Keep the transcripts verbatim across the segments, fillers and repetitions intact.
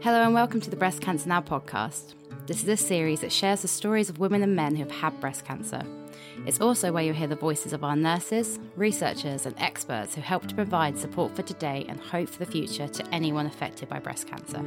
Hello and welcome to the Breast Cancer Now podcast. This is a series that shares the stories of women and men who have had breast cancer. It's also where you'll hear the voices of our nurses, researchers and experts who help to provide support for today and hope for the future to anyone affected by breast cancer.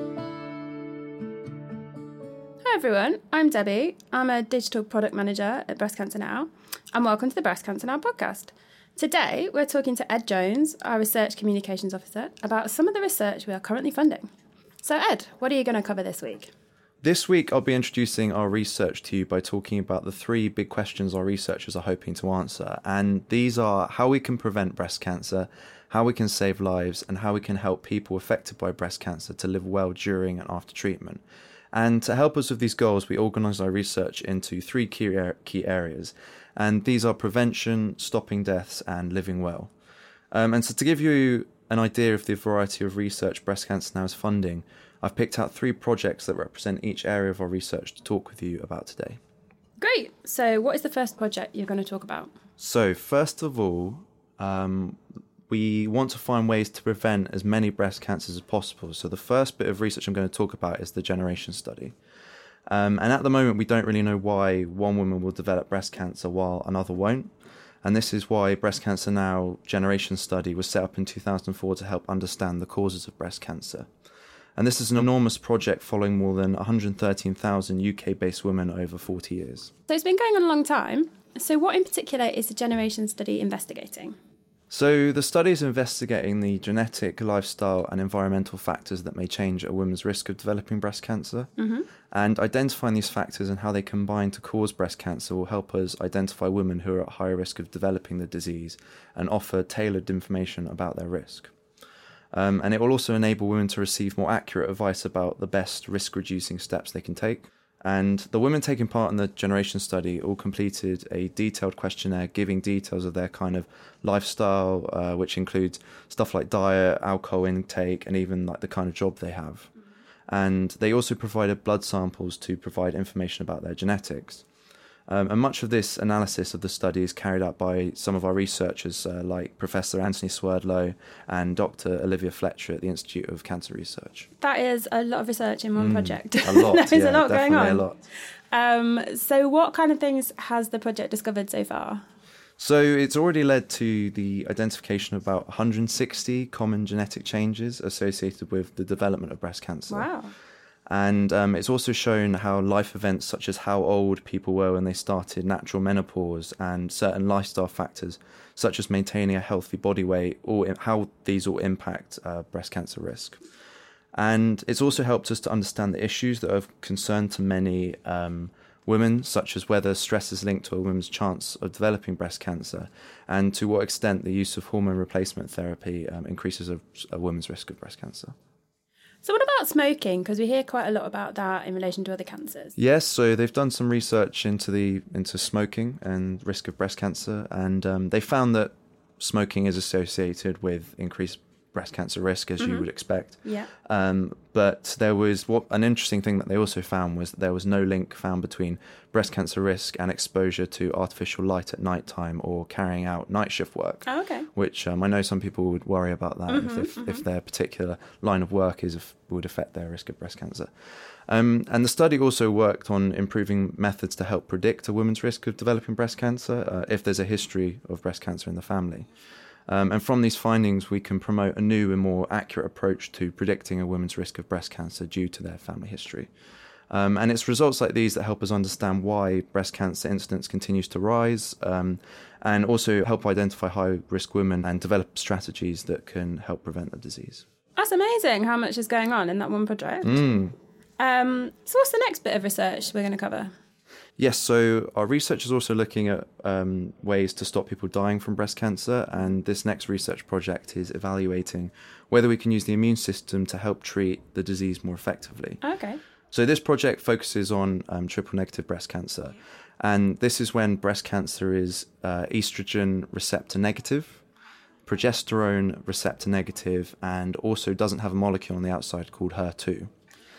Hi everyone, I'm Debbie. I'm a digital product manager at Breast Cancer Now, and welcome to the Breast Cancer Now podcast. Today we're talking to Ed Jones, our Research Communications Officer, about some of the research we are currently funding. So Ed, what are you going to cover this week? This week, I'll be introducing our research to you by talking about the three big questions our researchers are hoping to answer. And these are how we can prevent breast cancer, how we can save lives, and how we can help people affected by breast cancer to live well during and after treatment. And to help us with these goals, we organise our research into three key, er- key areas. And these are prevention, stopping deaths, and living well. Um, and so to give you an idea of the variety of research Breast Cancer Now is funding, I've picked out three projects that represent each area of our research to talk with you about today. Great. So what is the first project you're going to talk about? So first of all, um, we want to find ways to prevent as many breast cancers as possible. So the first bit of research I'm going to talk about is the generation study. Um, and at the moment, we don't really know why one woman will develop breast cancer while another won't. And this is why Breast Cancer Now Generation Study was set up in two thousand four to help understand the causes of breast cancer. And this is an enormous project following more than one hundred thirteen thousand U K-based women over forty years. So it's been going on a long time. So what in particular is the Generation Study investigating? So the study is investigating the genetic, lifestyle and environmental factors that may change a woman's risk of developing breast cancer. Mm-hmm. And identifying these factors and how they combine to cause breast cancer will help us identify women who are at higher risk of developing the disease and offer tailored information about their risk. Um, and it will also enable women to receive more accurate advice about the best risk-reducing steps they can take. And the women taking part in the Generation Study all completed a detailed questionnaire giving details of their kind of lifestyle, uh, which includes stuff like diet, alcohol intake, and even like the kind of job they have. And they also provided blood samples to provide information about their genetics. Um, and much of this analysis of the study is carried out by some of our researchers uh, like Professor Anthony Swerdlow and Doctor Olivia Fletcher at the Institute of Cancer Research. That is a lot of research in one mm, project. A lot, There is yeah, a lot going on. A lot. Um, so what kind of things has the project discovered so far? So it's already led to the identification of about one hundred sixty common genetic changes associated with the development of breast cancer. Wow. And um, it's also shown how life events such as how old people were when they started natural menopause and certain lifestyle factors such as maintaining a healthy body weight, or how these all impact uh, breast cancer risk. And it's also helped us to understand the issues that are of concern to many um, women, such as whether stress is linked to a woman's chance of developing breast cancer and to what extent the use of hormone replacement therapy um, increases a, a woman's risk of breast cancer. So what about smoking? Because we hear quite a lot about that in relation to other cancers. Yes, so they've done some research into the into smoking and risk of breast cancer, and um, they found that smoking is associated with increased breast cancer risk, as mm-hmm. you would expect. Yeah. Um, but there was what an interesting thing that they also found was that there was no link found between breast cancer risk and exposure to artificial light at night time or carrying out night shift work. Oh, okay. Which um, I know some people would worry about that mm-hmm, if, if, mm-hmm. if their particular line of work is if, would affect their risk of breast cancer. Um, and the study also worked on improving methods to help predict a woman's risk of developing breast cancer uh, if there's a history of breast cancer in the family. Um, and from these findings, we can promote a new and more accurate approach to predicting a woman's risk of breast cancer due to their family history. Um, and it's results like these that help us understand why breast cancer incidence continues to rise, um, and also help identify high-risk women and develop strategies that can help prevent the disease. That's amazing how much is going on in that one project. Mm. Um, so what's the next bit of research we're going to cover? Yes, so our research is also looking at um, ways to stop people dying from breast cancer, and this next research project is evaluating whether we can use the immune system to help treat the disease more effectively. Okay. So this project focuses on um, triple-negative breast cancer, and this is when breast cancer is uh, estrogen receptor negative, progesterone receptor negative, and also doesn't have a molecule on the outside called H E R two.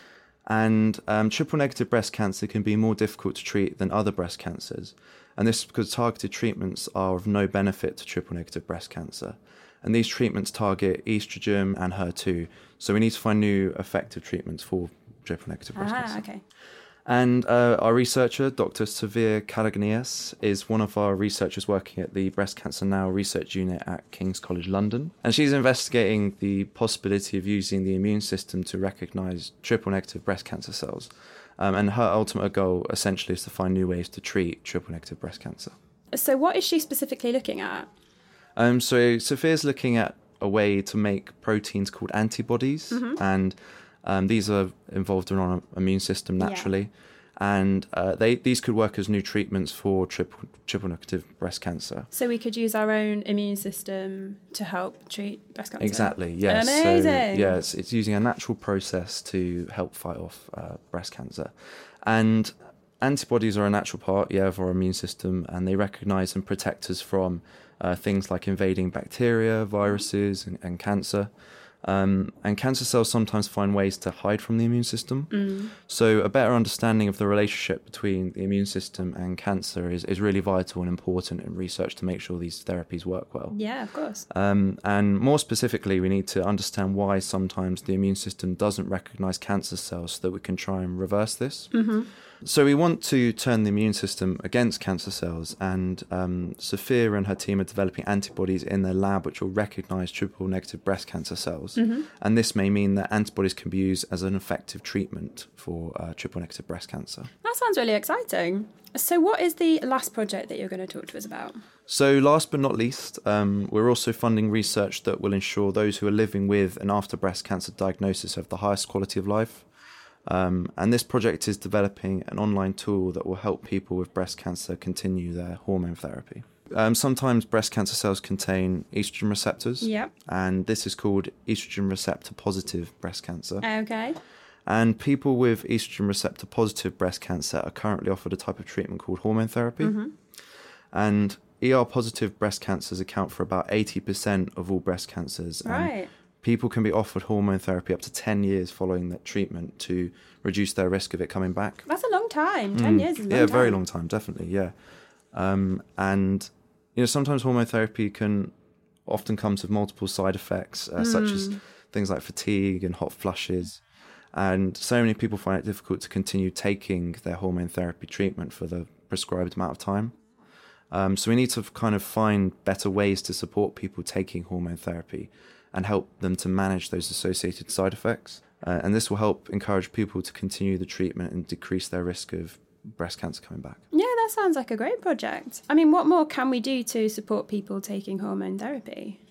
And um, triple-negative breast cancer can be more difficult to treat than other breast cancers. And this is because targeted treatments are of no benefit to triple-negative breast cancer. And these treatments target estrogen and H E R two. So we need to find new effective treatments for triple-negative breast Ah, cancer. okay. And uh, our researcher, Doctor Severe Karaganias, is one of our researchers working at the Breast Cancer Now research unit at King's College London. And she's investigating the possibility of using the immune system to recognise triple-negative breast cancer cells. Um, and her ultimate goal, essentially, is to find new ways to treat triple-negative breast cancer. So what is she specifically looking at? Um, so Sophia's looking at a way to make proteins called antibodies, mm-hmm. and um, these are involved in our immune system naturally. Yeah. And uh, they these could work as new treatments for triple, triple-negative breast cancer. So we could use our own immune system to help treat breast cancer? Exactly, yes. Amazing. So, yeah, it's, it's using a natural process to help fight off uh, breast cancer. And antibodies are a natural part, yeah, of our immune system, and they recognise and protect us from uh, things like invading bacteria, viruses, and, and cancer. Um, and cancer cells sometimes find ways to hide from the immune system. Mm. So a better understanding of the relationship between the immune system and cancer is, is really vital and important in research to make sure these therapies work well. Yeah, of course. Um, and more specifically, we need to understand why sometimes the immune system doesn't recognise cancer cells so that we can try and reverse this. Mm-hmm. So we want to turn the immune system against cancer cells, and um, Sophia and her team are developing antibodies in their lab which will recognise triple-negative breast cancer cells. Mm-hmm. And this may mean that antibodies can be used as an effective treatment for uh, triple-negative breast cancer. That sounds really exciting. So what is the last project that you're going to talk to us about? So last but not least, um, we're also funding research that will ensure those who are living with and after breast cancer diagnosis have the highest quality of life. Um, and this project is developing an online tool that will help people with breast cancer continue their hormone therapy. Um, sometimes breast cancer cells contain estrogen receptors, yep. and this is called estrogen receptor positive breast cancer. Okay. And people with estrogen receptor positive breast cancer are currently offered a type of treatment called hormone therapy. Mm-hmm. And E R positive breast cancers account for about eighty percent of all breast cancers. Right. And people can be offered hormone therapy up to ten years following that treatment to reduce their risk of it coming back. That's a long time. ten mm. years is a long yeah, time. very long time, definitely, yeah. Um, and, you know, sometimes hormone therapy can often comes with multiple side effects, uh, mm. such as things like fatigue and hot flushes. And so many people find it difficult to continue taking their hormone therapy treatment for the prescribed amount of time. Um, so we need to kind of find better ways to support people taking hormone therapy and help them to manage those associated side effects. Uh, and this will help encourage people to continue the treatment and decrease their risk of breast cancer coming back. Yeah, that sounds like a great project. I mean, what more can we do to support people taking hormone therapy?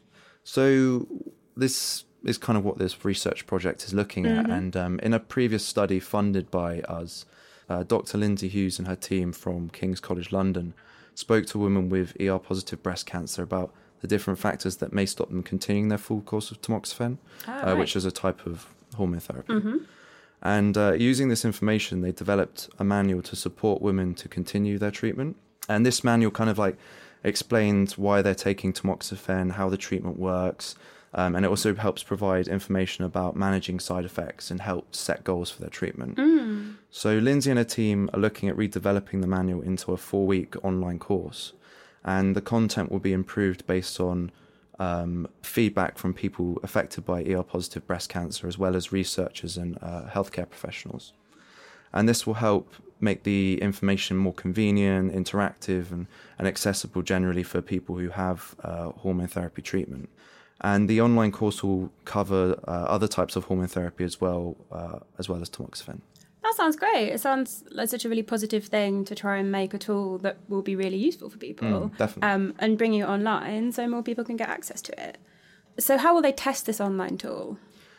So this is kind of what this research project is looking mm-hmm. at. And um, in a previous study funded by us, uh, Doctor Lindsay Hughes and her team from King's College London spoke to women with E R positive breast cancer about the different factors that may stop them continuing their full course of tamoxifen, oh, uh, right. which is a type of hormone therapy. Mm-hmm. And uh, using this information, they developed a manual to support women to continue their treatment. And this manual kind of like explains why they're taking tamoxifen, how the treatment works, um, and it also helps provide information about managing side effects and help set goals for their treatment. Mm. So Lindsay and her team are looking at redeveloping the manual into a four-week online course. And the content will be improved based on um, feedback from people affected by E R-positive breast cancer, as well as researchers and uh, healthcare professionals. And this will help make the information more convenient, interactive, and, and accessible generally for people who have uh, hormone therapy treatment. And the online course will cover uh, other types of hormone therapy as well, uh, as well as tamoxifen. That sounds great. It sounds like such a really positive thing to try and make a tool that will be really useful for people. Mm, definitely. Um, and bring it online so more people can get access to it. So how will they test this online tool?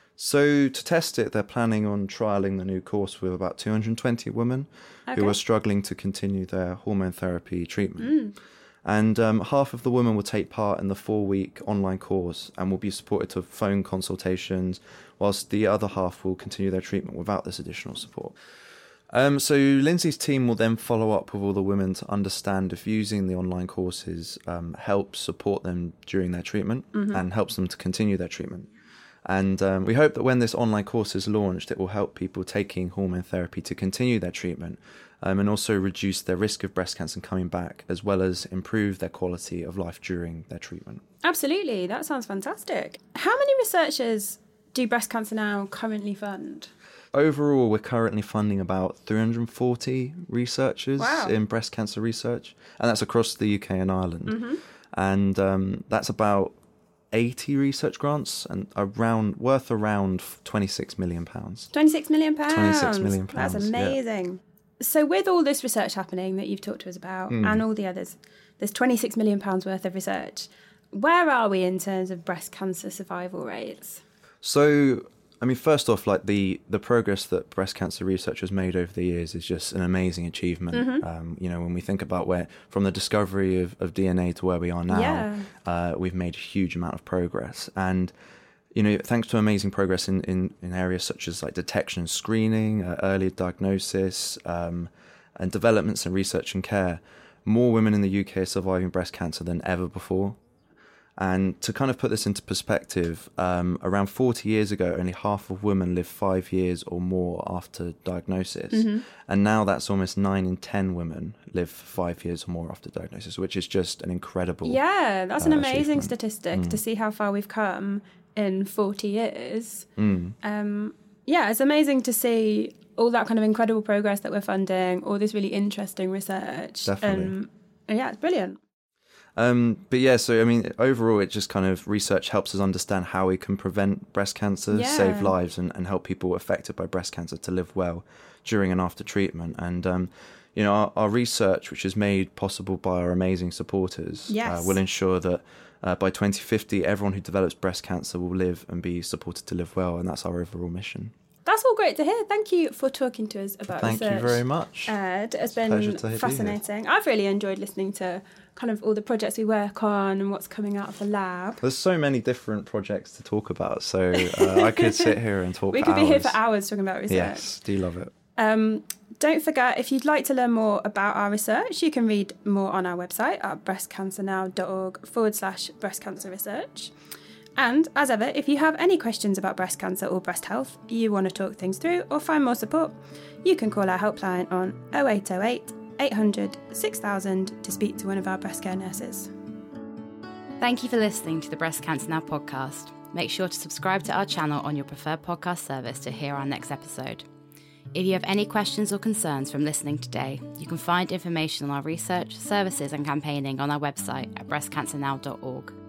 So to test it, they're planning on trialling the new course with about two hundred twenty women okay. who are struggling to continue their hormone therapy treatment. Mm. And um, half of the women will take part in the four-week online course and will be supported to phone consultations, whilst the other half will continue their treatment without this additional support. Um, so Lindsay's team will then follow up with all the women to understand if using the online courses um, helps support them during their treatment mm-hmm. and helps them to continue their treatment. And um, we hope that when this online course is launched, it will help people taking hormone therapy to continue their treatment um, and also reduce their risk of breast cancer coming back, as well as improve their quality of life during their treatment. Absolutely, that sounds fantastic. How many researchers do Breast Cancer Now currently fund? Overall, we're currently funding about three hundred forty researchers Wow. in breast cancer research, and that's across the U K and Ireland. Mm-hmm. And um, that's about eighty research grants and around worth around twenty-six million pounds. twenty-six million pounds. twenty-six million That's pounds, yeah. amazing. So with all this research happening that you've talked to us about Mm. and all the others, there's twenty-six million pounds worth of research. Where are we in terms of breast cancer survival rates? So, I mean, first off, like the, the progress that breast cancer research has made over the years is just an amazing achievement. Mm-hmm. Um, you know, when we think about where, from the discovery of, of D N A to where we are now, Yeah. uh, we've made a huge amount of progress. And, you know, thanks to amazing progress in, in, in areas such as like detection and screening, uh, early diagnosis, um, and developments in research and care, more women in the U K are surviving breast cancer than ever before. And to kind of put this into perspective, um, around forty years ago, only half of women lived five years or more after diagnosis. Mm-hmm. And now that's almost nine in ten women live five years or more after diagnosis, which is just an incredible... Yeah, that's an uh, amazing achievement. statistic Mm. to see how far we've come in forty years. Mm. Um, yeah, it's amazing to see all that kind of incredible progress that we're funding, all this really interesting research. Definitely. Um, and yeah, it's brilliant. Um, but yeah, so I mean, overall, it just kind of research helps us understand how we can prevent breast cancer, Yeah. save lives, and, and help people affected by breast cancer to live well during and after treatment. And, um, you know, our, our research, which is made possible by our amazing supporters, Yes. uh, will ensure that uh, by twenty fifty, everyone who develops breast cancer will live and be supported to live well. And that's our overall mission. That's all great to hear. Thank you for talking to us about Thank research. you very much. Ed, it's Pleasure been to be here. fascinating. I've really enjoyed listening to kind of all the projects we work on and what's coming out of the lab. There's so many different projects to talk about, so uh, I could sit here and talk We for could be here hours. for hours talking about research. Yes, do love it. Um, don't forget, if you'd like to learn more about our research, you can read more on our website at breastcancernow.org forward slash breast cancer research. And as ever, if you have any questions about breast cancer or breast health, you want to talk things through or find more support, you can call our helpline on oh eight oh eight, eight hundred, six thousand to speak to one of our breast care nurses. Thank you for listening to the Breast Cancer Now podcast. Make sure to subscribe to our channel on your preferred podcast service to hear our next episode. If you have any questions or concerns from listening today, you can find information on our research, services and campaigning on our website at breast cancer now dot org.